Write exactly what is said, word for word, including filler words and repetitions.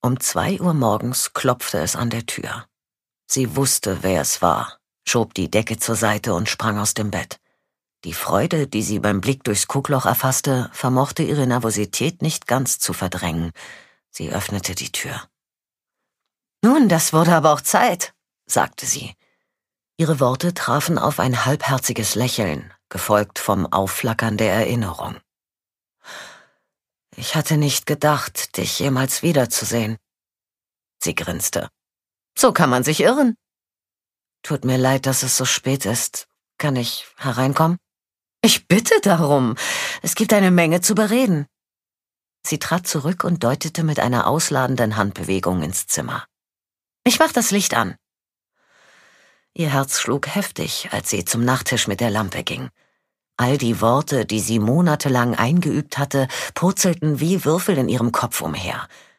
Um zwei Uhr morgens klopfte es an der Tür. Sie wusste, wer es war, schob die Decke zur Seite und sprang aus dem Bett. Die Freude, die sie beim Blick durchs Guckloch erfasste, vermochte ihre Nervosität nicht ganz zu verdrängen. Sie öffnete die Tür. »Nun, das wurde aber auch Zeit«, sagte sie. Ihre Worte trafen auf ein halbherziges Lächeln, gefolgt vom Aufflackern der Erinnerung. »Ich hatte nicht gedacht, dich jemals wiederzusehen.« Sie grinste. »So kann man sich irren.« »Tut mir leid, dass es so spät ist. Kann ich hereinkommen?« »Ich bitte darum. Es gibt eine Menge zu bereden.« Sie trat zurück und deutete mit einer ausladenden Handbewegung ins Zimmer. »Ich mach das Licht an.« Ihr Herz schlug heftig, als sie zum Nachttisch mit der Lampe ging. All die Worte, die sie monatelang eingeübt hatte, purzelten wie Würfel in ihrem Kopf umher.